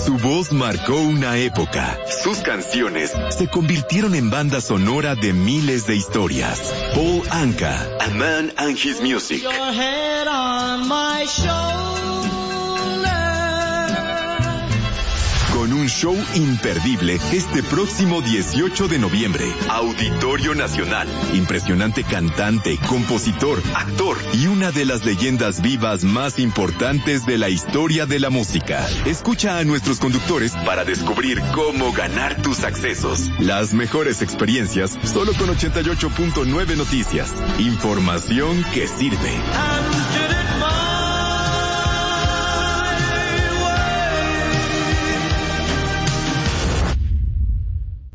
Su voz marcó una época. Sus canciones se convirtieron en banda sonora de miles de historias. Paul Anka, A Man and His Music. Your head on my shoulder. Con un show imperdible este próximo 18 de noviembre. Auditorio Nacional. Impresionante cantante, compositor, actor y una de las leyendas vivas más importantes de la historia de la música. Escucha a nuestros conductores para descubrir cómo ganar tus accesos. Las mejores experiencias solo con 88.9 Noticias. Información que sirve.